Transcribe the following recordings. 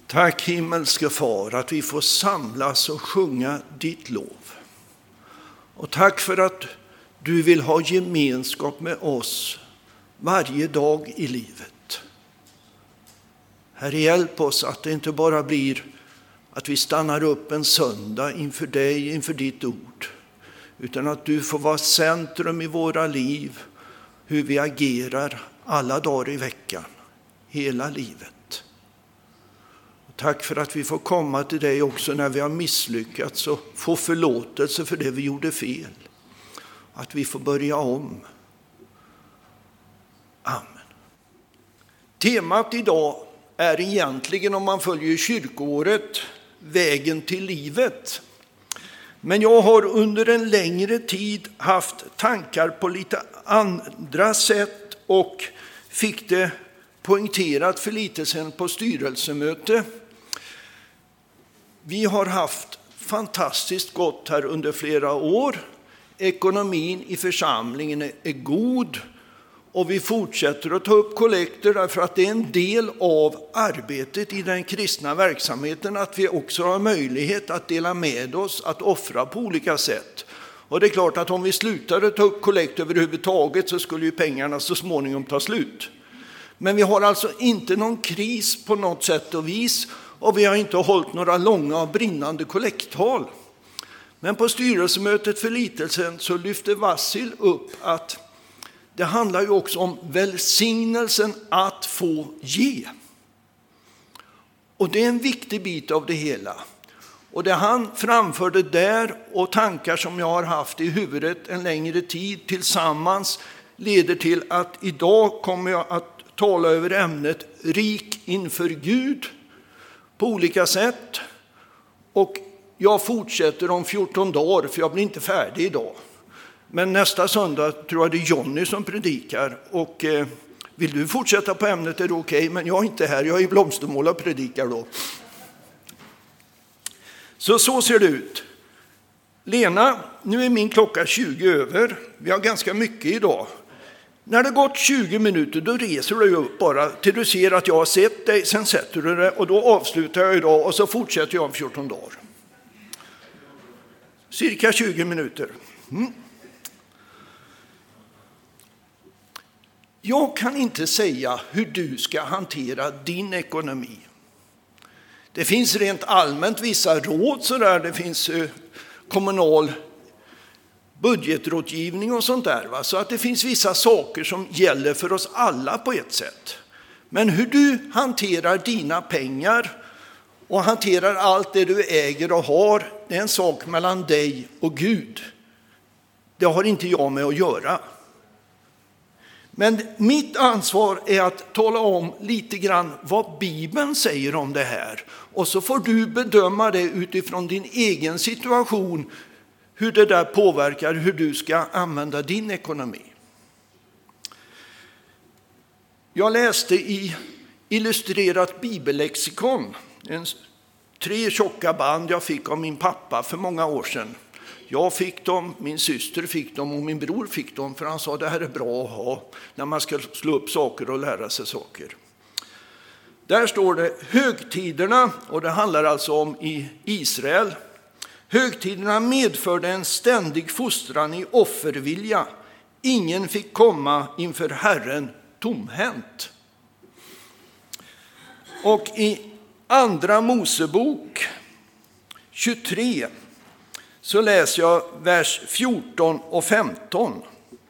Tack himmelske far att vi får samlas och sjunga ditt lov. Och tack för att du vill ha gemenskap med oss varje dag i livet. Herre, hjälp oss att det inte bara blir att vi stannar upp en söndag inför dig, inför ditt ord. Utan att du får vara centrum i våra liv, hur vi agerar alla dagar i veckan, hela livet. Och tack för att vi får komma till dig också när vi har misslyckats och få förlåtelse för det vi gjorde fel. Att vi får börja om. Amen. Temat idag är egentligen, om man följer kyrkoåret, vägen till livet. Men jag har under en längre tid haft tankar på lite andra sätt och fick det poängterat för lite sedan på styrelsemöte. Vi har haft fantastiskt gott här under flera år. Ekonomin i församlingen är god och vi fortsätter att ta upp kollekter därför att det är en del av arbetet i den kristna verksamheten att vi också har möjlighet att dela med oss, att offra på olika sätt. Och det är klart att om vi slutade ta upp kollekt överhuvudtaget så skulle ju pengarna så småningom ta slut. Men vi har alltså inte någon kris på något sätt och vis och vi har inte hållit några långa och brinnande kollekttal. Men på styrelsemötet för litelsen så lyfte Vassil upp att det handlar ju också om välsignelsen att få ge. Och det är en viktig bit av det hela. Och det han framförde där och tankar som jag har haft i huvudet en längre tid tillsammans leder till att idag kommer jag att tala över ämnet rik inför Gud på olika sätt. Och jag fortsätter om 14 dagar för jag blir inte färdig idag. Men nästa söndag tror jag det är Johnny som predikar. Och vill du fortsätta på ämnet är det okej, men jag är inte här. Jag är i Blomstermåla och predikar då. Så ser det ut. Lena, nu är min klocka 20 över. Vi har ganska mycket idag. När det gått 20 minuter då reser du upp bara till du ser att jag har sett dig. Sen sätter du det och då avslutar jag idag och så fortsätter jag om 14 dagar. Cirka 20 minuter. Jag kan inte säga hur du ska hantera din ekonomi. Det finns rent allmänt vissa råd sådär. Det finns kommunal budgetrådgivning och sånt där. Va? Så att det finns vissa saker som gäller för oss alla på ett sätt. Men hur du hanterar dina pengar och hanterar allt det du äger och har, det är en sak mellan dig och Gud. Det har inte jag med att göra. Men mitt ansvar är att tala om lite grann vad Bibeln säger om det här. Och så får du bedöma det utifrån din egen situation, hur det där påverkar hur du ska använda din ekonomi. Jag läste i illustrerat bibellexikon, 3 tjocka band jag fick av min pappa för många år sedan. Jag fick dem, min syster fick dem och min bror fick dem för han sa det här är bra att ha när man ska slå upp saker och lära sig saker. Där står det högtiderna, och det handlar alltså om i Israel. Högtiderna medförde en ständig fostran i offervilja. Ingen fick komma inför Herren tomhänt. Och i andra Mosebok 23 så läser jag vers 14 och 15.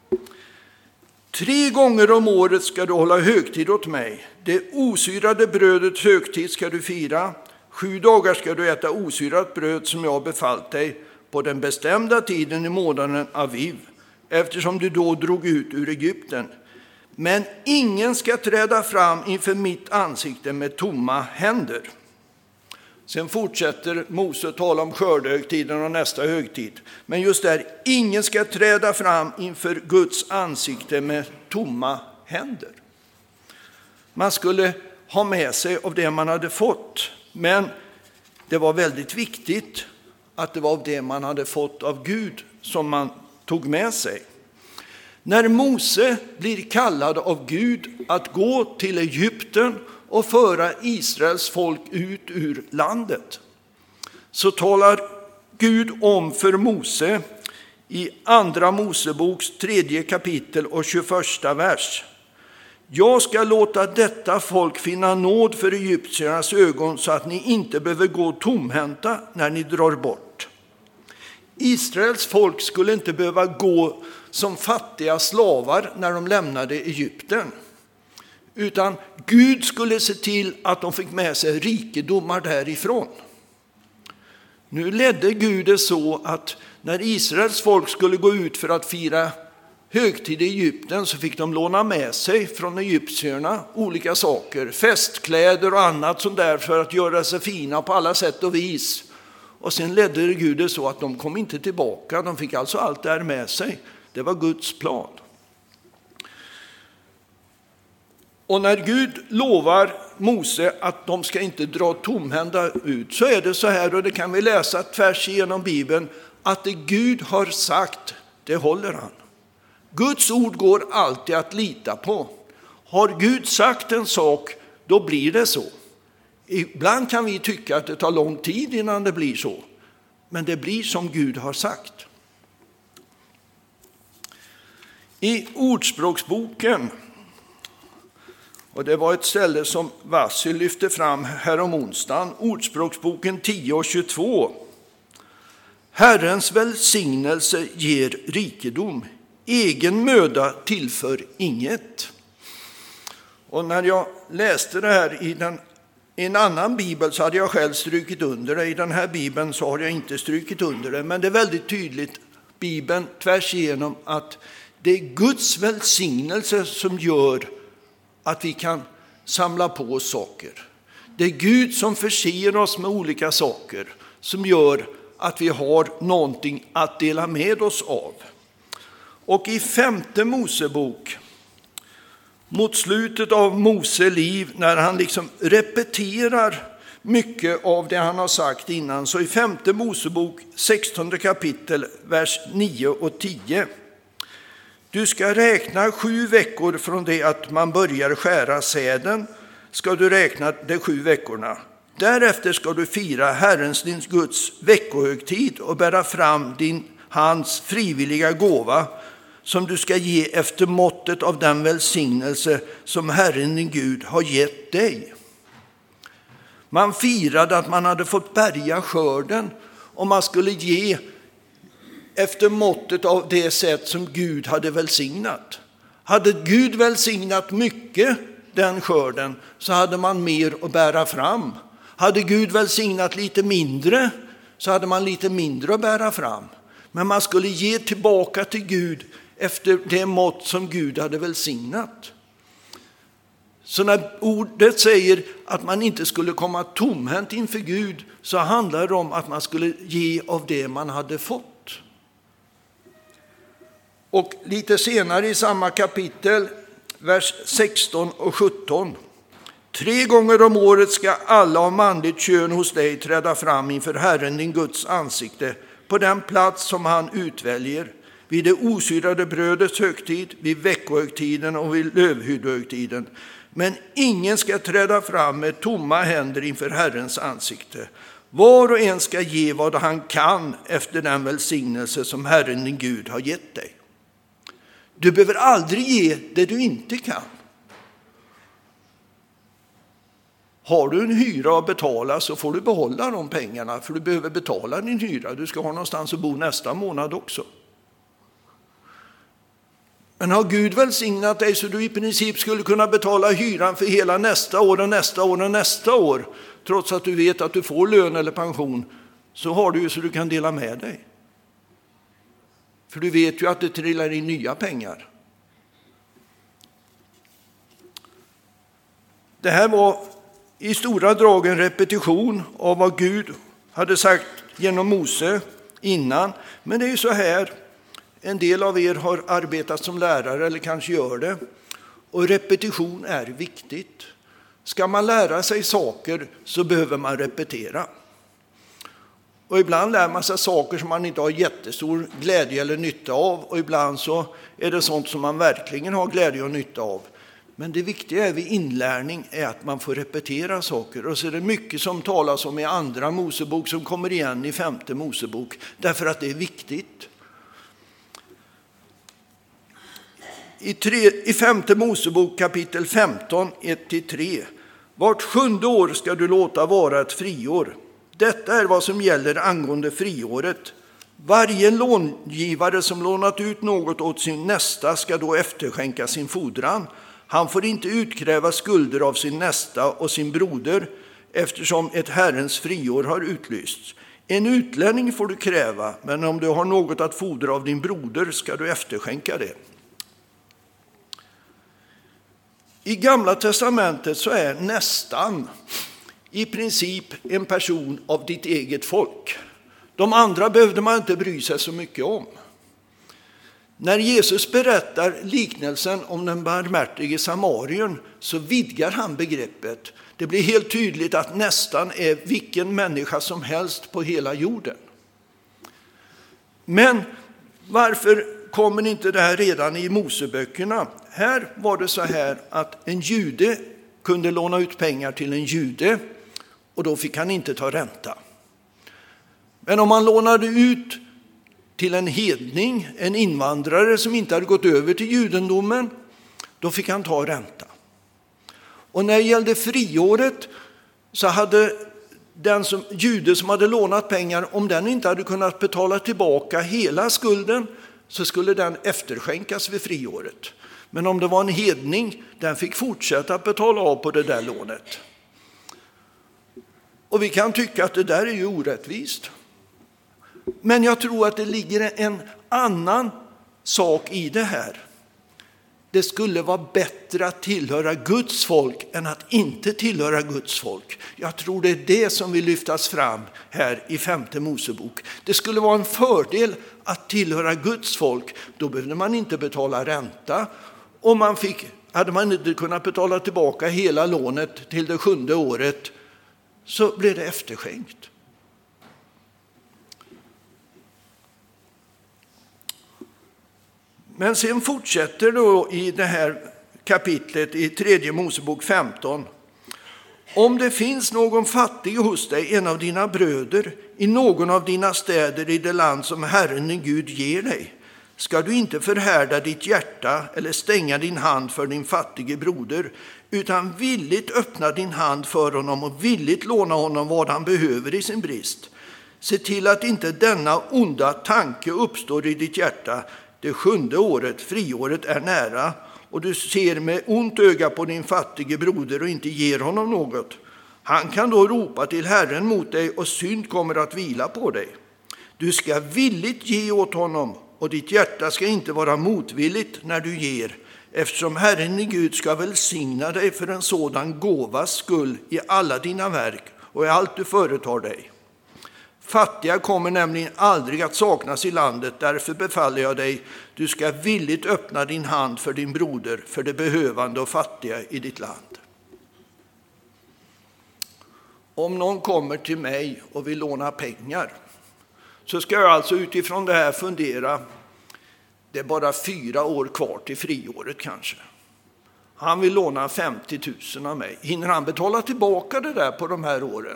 3 gånger om året ska du hålla högtid åt mig. Det osyrade brödets högtid ska du fira. 7 dagar ska du äta osyrat bröd som jag har befallt dig på den bestämda tiden i månaden Aviv, eftersom du då drog ut ur Egypten. Men ingen ska träda fram inför mitt ansikte med tomma händer. Sen fortsätter Mose tala om skördehögtiden och nästa högtid. Men just där, ingen ska träda fram inför Guds ansikte med tomma händer. Man skulle ha med sig av det man hade fått. Men det var väldigt viktigt att det var det man hade fått av Gud som man tog med sig. När Mose blir kallad av Gud att gå till Egypten och föra Israels folk ut ur landet, så talar Gud om för Mose i andra Moseboks 3 kapitel och 21 vers. Jag ska låta detta folk finna nåd för egyptiernas ögon så att ni inte behöver gå tomhänta när ni drar bort. Israels folk skulle inte behöva gå som fattiga slavar när de lämnade Egypten. Utan Gud skulle se till att de fick med sig rikedomar därifrån. Nu ledde Gud det så att när Israels folk skulle gå ut för att fira högtid i Egypten så fick de låna med sig från egyptierna olika saker. Festkläder och annat sånt där för att göra sig fina på alla sätt och vis. Och sen ledde Gud det så att de kom inte tillbaka. De fick alltså allt där med sig. Det var Guds plan. Och när Gud lovar Mose att de ska inte dra tomhänta ut, så är det så här, och det kan vi läsa tvärs igenom Bibeln, att det Gud har sagt, det håller han. Guds ord går alltid att lita på. Har Gud sagt en sak, då blir det så. Ibland kan vi tycka att det tar lång tid innan det blir så. Men det blir som Gud har sagt. I Ordspråksboken, och det var ett ställe som Vassil lyfte fram här om onsdagen, Ordspråksboken 10 och 22. Herrens välsignelse ger rikedom. Egen möda tillför inget. Och när jag läste det här i en annan bibel så hade jag själv strukit under det. I den här bibeln så har jag inte strukit under det. Men det är väldigt tydligt, Bibeln tvärs igenom, att det är Guds välsignelse som gör att vi kan samla på oss saker. Det är Gud som förser oss med olika saker som gör att vi har någonting att dela med oss av. Och i 5:e Mosebok, mot slutet av Mose liv, när han liksom repeterar mycket av det han har sagt innan, så i 5:e Mosebok 16 kapitel, vers 9 och 10. Du ska räkna 7 veckor från det att man börjar skära säden, ska du räkna de 7 veckorna. Därefter ska du fira Herrens din Guds veckohögtid och bära fram hans frivilliga gåva som du ska ge efter måttet av den välsignelse som Herren din Gud har gett dig. Man firade att man hade fått bärga skörden och man skulle ge efter måttet av det sätt som Gud hade välsignat. Hade Gud välsignat mycket den skörden så hade man mer att bära fram. Hade Gud välsignat lite mindre så hade man lite mindre att bära fram. Men man skulle ge tillbaka till Gud efter det mått som Gud hade välsignat. Så när ordet säger att man inte skulle komma tomhänt inför Gud, så handlar det om att man skulle ge av det man hade fått. Och lite senare i samma kapitel, vers 16 och 17. 3 gånger om året ska alla av manligt kön hos dig träda fram inför Herren din Guds ansikte på den plats som han utväljer, vid det osyrade brödets högtid, vid veckohögtiden och vid lövhyddehögtiden. Men ingen ska träda fram med tomma händer inför Herrens ansikte. Var och en ska ge vad han kan efter den välsignelse som Herren din Gud har gett dig. Du behöver aldrig ge det du inte kan. Har du en hyra att betala så får du behålla de pengarna, för du behöver betala din hyra. Du ska ha någonstans att bo nästa månad också. Men har Gud välsignat dig så du i princip skulle kunna betala hyran för hela nästa år och nästa år och nästa år, trots att du vet att du får lön eller pension, så har du ju så du kan dela med dig. För du vet ju att det trillar in nya pengar. Det här var i stora drag en repetition av vad Gud hade sagt genom Mose innan. Men det är ju så här, en del av er har arbetat som lärare eller kanske gör det. Och repetition är viktigt. Ska man lära sig saker så behöver man repetera. Och ibland lär man sig saker som man inte har jättestor glädje eller nytta av. Och ibland så är det sånt som man verkligen har glädje och nytta av. Men det viktiga vid inlärning är att man får repetera saker. Och så är det mycket som talas om i andra Mosebok som kommer igen i femte Mosebok. Därför att det är viktigt. I femte Mosebok kapitel 15, 1-3. Vart 7:e år ska du låta vara ett friår. Detta är vad som gäller angående friåret. Varje långivare som lånat ut något åt sin nästa ska då efterskänka sin fordran. Han får inte utkräva skulder av sin nästa och sin broder eftersom ett Herrens friår har utlysts. En utlänning får du kräva, men om du har något att fordra av din broder ska du efterskänka det. I Gamla testamentet så är nästan i princip en person av ditt eget folk. De andra behövde man inte bry sig så mycket om. När Jesus berättar liknelsen om den barmhärtige samarien så vidgar han begreppet. Det blir helt tydligt att nästan är vilken människa som helst på hela jorden. Men varför kommer inte det här redan i Moseböckerna? Här var det så här att en jude kunde låna ut pengar till en jude och då fick han inte ta ränta. Men om man lånade ut till en hedning, en invandrare som inte hade gått över till judendomen, då fick han ta ränta. Och när det gällde friåret så hade jude som hade lånat pengar, om den inte hade kunnat betala tillbaka hela skulden så skulle den efterskänkas vid friåret. Men om det var en hedning, den fick fortsätta att betala av på det där lånet. Och vi kan tycka att det där är ju orättvist. Men jag tror att det ligger en annan sak i det här. Det skulle vara bättre att tillhöra Guds folk än att inte tillhöra Guds folk. Jag tror det är det som vill lyftas fram här i femte Mosebok. Det skulle vara en fördel att tillhöra Guds folk. Då behövde man inte betala ränta. Och hade man inte kunnat betala tillbaka hela lånet till det 7:e året så blev det efterskänkt. Men sen fortsätter då i det här kapitlet i tredje Mosebok 15. Om det finns någon fattig hos dig, en av dina bröder, i någon av dina städer i det land som Herren din Gud ger dig, ska du inte förhärda ditt hjärta eller stänga din hand för din fattige broder, utan villigt öppna din hand för honom och villigt låna honom vad han behöver i sin brist. Se till att inte denna onda tanke uppstår i ditt hjärta. Det 7:e året, friåret, är nära och du ser med ont öga på din fattige broder och inte ger honom något. Han kan då ropa till Herren mot dig och synd kommer att vila på dig. Du ska villigt ge åt honom och ditt hjärta ska inte vara motvilligt när du ger, eftersom Herren i Gud ska välsigna dig för en sådan gåvas skull i alla dina verk och i allt du företar dig. Fattiga kommer nämligen aldrig att saknas i landet, därför befaller jag dig, du ska villigt öppna din hand för din broder, för det behövande och fattiga i ditt land. Om någon kommer till mig och vill låna pengar så ska jag alltså utifrån det här fundera, det är bara 4 år kvar till friåret kanske. Han vill låna 50 000 av mig. Hinner han betala tillbaka det där på de här åren?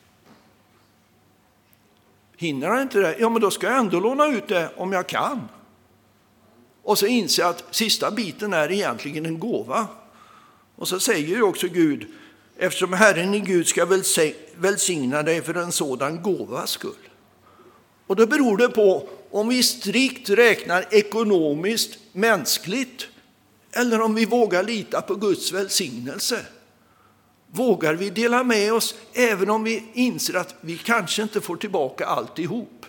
Hinner han inte det? Ja, men då ska jag ändå låna ut det om jag kan. Och så inser jag att sista biten är egentligen en gåva. Och så säger ju också Gud, eftersom Herren i Gud ska välsigna dig för en sådan gåvas skull. Och då beror det på om vi strikt räknar ekonomiskt, mänskligt, eller om vi vågar lita på Guds välsignelse. Vågar vi dela med oss även om vi inser att vi kanske inte får tillbaka alltihop?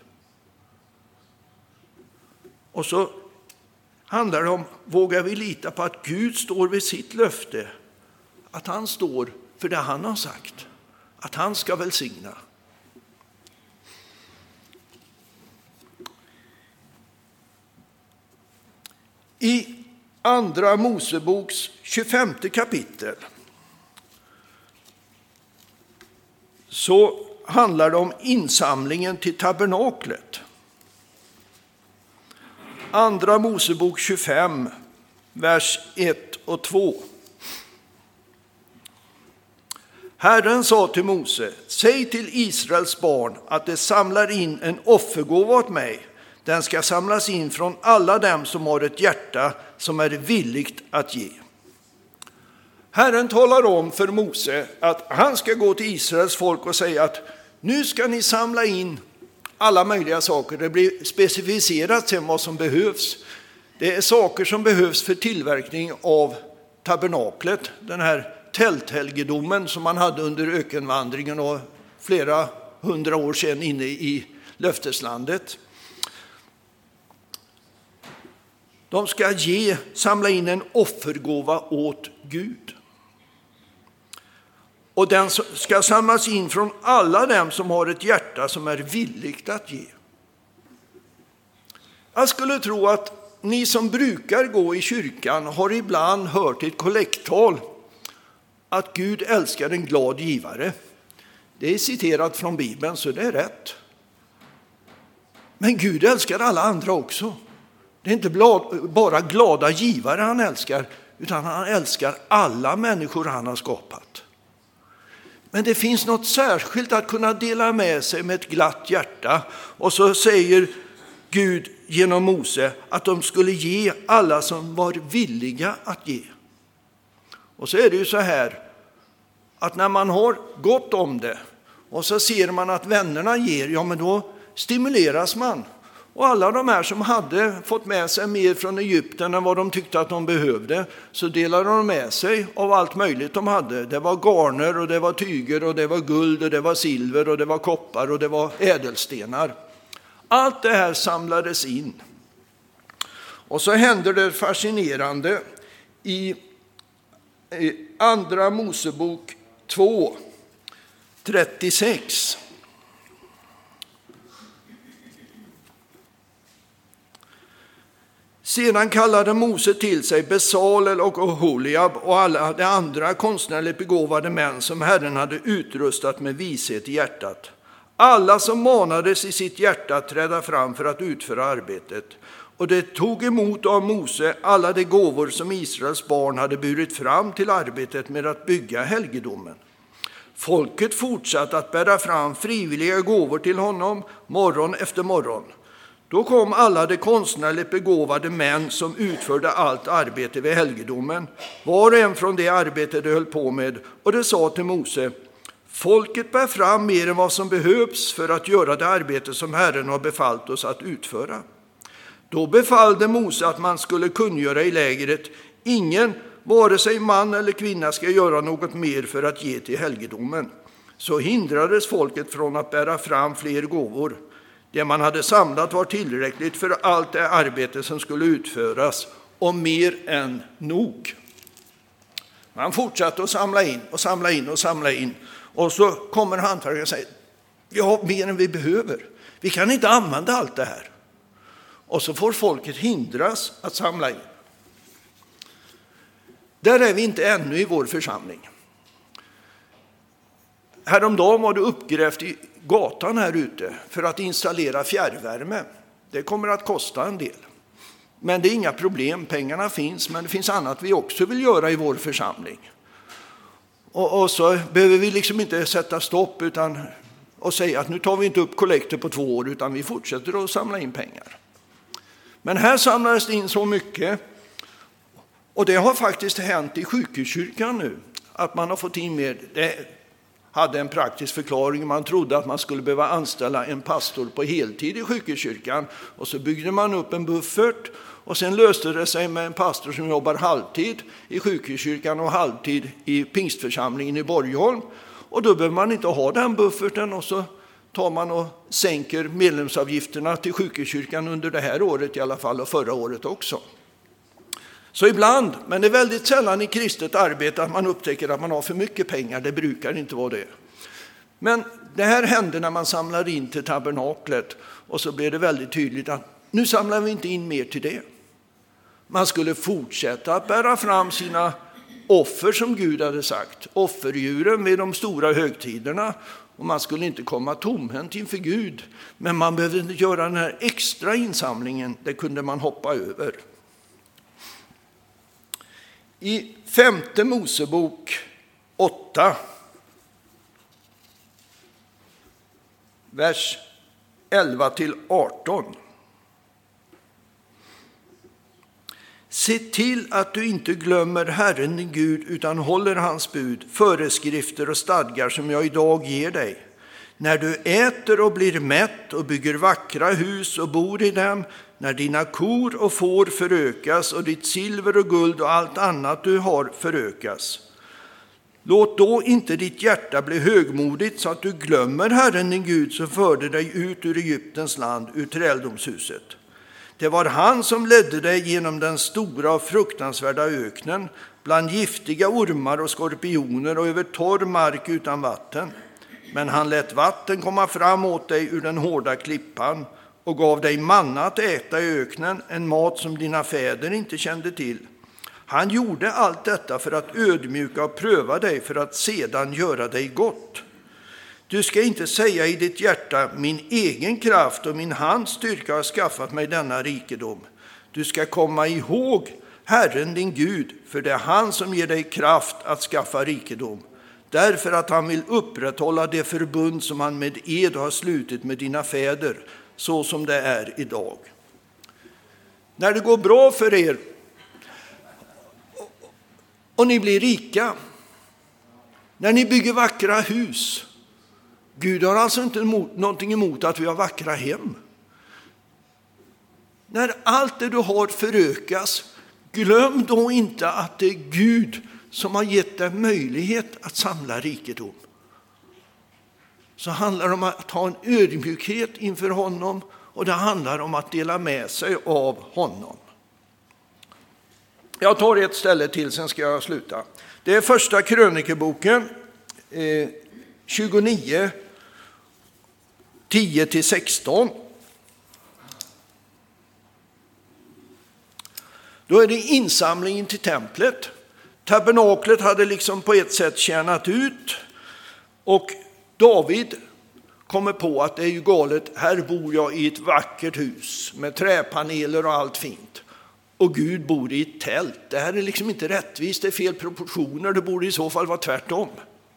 Och så handlar det om, vågar vi lita på att Gud står vid sitt löfte? Att han står för det han har sagt. Att han ska välsigna. I andra Moseboks 25 kapitel så handlar det om insamlingen till tabernaklet. Andra Mosebok 25, vers 1 och 2. Herren sa till Mose, säg till Israels barn att de samlar in en offergåva åt mig. Den ska samlas in från alla dem som har ett hjärta som är villigt att ge. Herren talar om för Mose att han ska gå till Israels folk och säga att nu ska ni samla in alla möjliga saker. Det blir specificerat sen vad som behövs. Det är saker som behövs för tillverkning av tabernaklet, den här tälthelgedomen som man hade under ökenvandringen och flera hundra år sedan inne i löfteslandet. De ska samla in en offergåva åt Gud. Och den ska samlas in från alla dem som har ett hjärta som är villigt att ge. Jag skulle tro att ni som brukar gå i kyrkan har ibland hört ett kollekttal att Gud älskar en glad givare. Det är citerat från Bibeln så det är rätt. Men Gud älskar alla andra också. Det är inte bara glada givare han älskar, utan han älskar alla människor han har skapat. Men det finns något särskilt att kunna dela med sig med ett glatt hjärta. Och så säger Gud genom Mose att de skulle ge alla som var villiga att ge. Och så är det ju så här att när man har gott om det och så ser man att vännerna ger, ja men då stimuleras man. Och alla de här som hade fått med sig mer från Egypten än vad de tyckte att de behövde, så delade de med sig av allt möjligt de hade. Det var garner och det var tyger och det var guld och det var silver och det var koppar och det var ädelstenar. Allt det här samlades in. Och så händer det fascinerande i Andra Mosebok 2:36. Sedan kallade Mose till sig Besalel och Oholiab och alla de andra konstnärligt begåvade män som Herren hade utrustat med vishet i hjärtat. Alla som manades i sitt hjärta att träda fram för att utföra arbetet. Och det tog emot av Mose alla de gåvor som Israels barn hade burit fram till arbetet med att bygga helgedomen. Folket fortsatte att bära fram frivilliga gåvor till honom morgon efter morgon. Då kom alla de konstnärligt begåvade män som utförde allt arbete vid helgedomen, var och en från det arbete de höll på med, och det sa till Mose, folket bär fram mer än vad som behövs för att göra det arbete som Herren har befallt oss att utföra. Då befallde Mose att man skulle kungöra i lägret, ingen, vare sig man eller kvinna, ska göra något mer för att ge till helgedomen. Så hindrades folket från att bära fram fler gåvor. Det man hade samlat var tillräckligt för allt det arbete som skulle utföras, och mer än nog. Man fortsatte att samla in och samla in och samla in. Och så kommer hantverkaren och säger, vi har mer än vi behöver. Vi kan inte använda allt det här. Och så får folket hindras att samla in. Där är vi inte ännu i vår församling. Häromdagen var det uppgrävt i gatan här ute för att installera fjärrvärme. Det kommer att kosta en del. Men det är inga problem, pengarna finns, men det finns annat vi också vill göra i vår församling. Och så behöver vi liksom inte sätta stopp och säga att nu tar vi inte upp kollekter på 2 år, utan vi fortsätter att samla in pengar. Men här samlades det in så mycket, och det har faktiskt hänt i sjukhuskyrkan nu, att man har fått in mer. Det hade en praktisk förklaring. Man trodde att man skulle behöva anställa en pastor på heltid i sjukhuskyrkan, och så byggde man upp en buffert, och sen löste det sig med en pastor som jobbar halvtid i sjukhuskyrkan och halvtid i pingstförsamlingen i Borgholm. Och då behöver man inte ha den bufferten, och så tar man och sänker medlemsavgifterna till sjukhuskyrkan under det här året i alla fall, och förra året också. Så ibland, men det är väldigt sällan i kristet arbete att man upptäcker att man har för mycket pengar. Det brukar inte vara det. Men det här hände när man samlade in till tabernaklet, och så blev det väldigt tydligt att nu samlar vi inte in mer till det. Man skulle fortsätta att bära fram sina offer som Gud hade sagt. Offerdjuren vid de stora högtiderna. Och man skulle inte komma tomhänt inför Gud. Men man behövde inte göra den här extra insamlingen. Det kunde man hoppa över. I 5:e Mosebok 8 vers 11-18. Se till att du inte glömmer Herren din Gud utan håller hans bud, föreskrifter och stadgar som jag idag ger dig. När du äter och blir mätt och bygger vackra hus och bor i dem, när dina kor och får förökas och ditt silver och guld och allt annat du har förökas. Låt då inte ditt hjärta bli högmodigt så att du glömmer Herren din Gud som förde dig ut ur Egyptens land, ur träldomshuset. Det var han som ledde dig genom den stora och fruktansvärda öknen, bland giftiga ormar och skorpioner och över torr mark utan vatten. Men han lät vatten komma fram åt dig ur den hårda klippan och gav dig manna att äta i öknen, en mat som dina fäder inte kände till. Han gjorde allt detta för att ödmjuka och pröva dig, för att sedan göra dig gott. Du ska inte säga i ditt hjärta, min egen kraft och min hands styrka har skaffat mig denna rikedom. Du ska komma ihåg Herren din Gud, för det är han som ger dig kraft att skaffa rikedom. Därför att han vill upprätthålla det förbund som han med ed har slutit med dina fäder, så som det är idag. När det går bra för er och ni blir rika, när ni bygger vackra hus, Gud har alltså inte någonting emot att vi har vackra hem. När allt det du har förökas, glöm då inte att det är Gud som har gett dig möjlighet att samla rikedom. Så handlar det om att ha en ödmjukhet inför honom, och det handlar om att dela med sig av honom. Jag tar ett ställe till, sen ska jag sluta. Det är första krönikeboken 29, 10-16. Då är det insamlingen till templet. Tabernaklet hade liksom på ett sätt tjänat ut, och David kommer på att det är ju galet, här bor jag i ett vackert hus med träpaneler och allt fint. Och Gud bor i ett tält. Det här är liksom inte rättvist, det är fel proportioner, det borde i så fall vara tvärtom.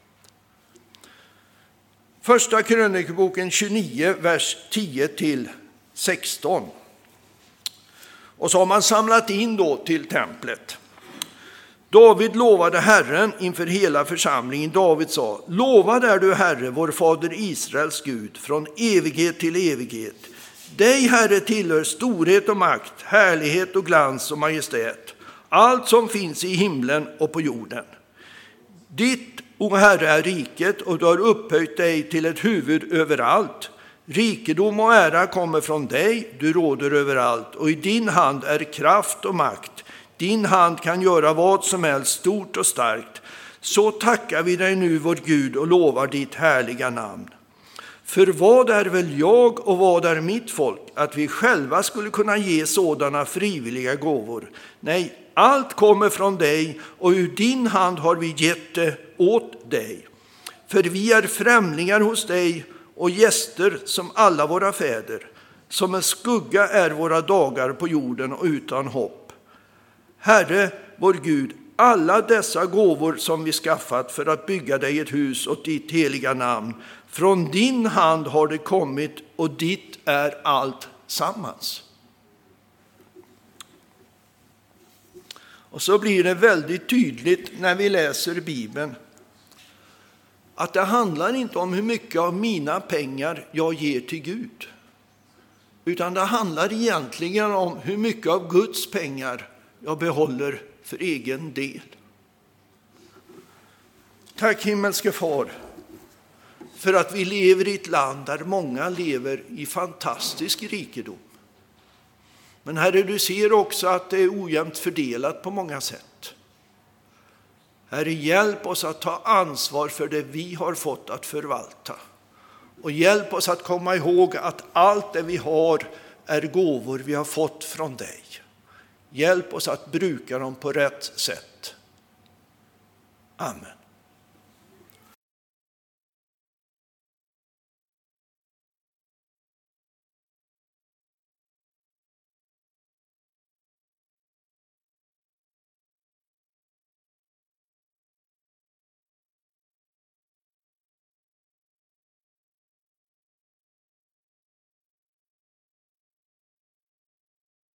Första krönikeboken 29, vers 10-16. Och så har man samlat in då till templet. David lovade Herren inför hela församlingen. David sa, lovad är du Herre, vår fader Israels Gud, från evighet till evighet. Dig, Herre, tillhör storhet och makt, härlighet och glans och majestät, allt som finns i himlen och på jorden. Ditt, o Herre, är riket, och du har upphöjt dig till ett huvud överallt. Rikedom och ära kommer från dig, du råder överallt, och i din hand är kraft och makt. Din hand kan göra vad som helst, stort och starkt. Så tackar vi dig nu, vår Gud, och lovar ditt härliga namn. För vad är väl jag och vad är mitt folk, att vi själva skulle kunna ge sådana frivilliga gåvor? Nej, allt kommer från dig, och ur din hand har vi gett det åt dig. För vi är främlingar hos dig och gäster som alla våra fäder. Som en skugga är våra dagar på jorden och utan hopp. Herre, vår Gud, alla dessa gåvor som vi skaffat för att bygga dig ett hus åt ditt heliga namn, från din hand har det kommit, och ditt är allt sammans. Och så blir det väldigt tydligt när vi läser Bibeln att det handlar inte om hur mycket av mina pengar jag ger till Gud, utan det handlar egentligen om hur mycket av Guds pengar jag behåller för egen del. Tack himmelske far för att vi lever i ett land där många lever i fantastisk rikedom. Men Herre, du ser också att det är ojämnt fördelat på många sätt. Herre, hjälp oss att ta ansvar för det vi har fått att förvalta. Och hjälp oss att komma ihåg att allt det vi har är gåvor vi har fått från dig. Hjälp oss att bruka dem på rätt sätt. Amen.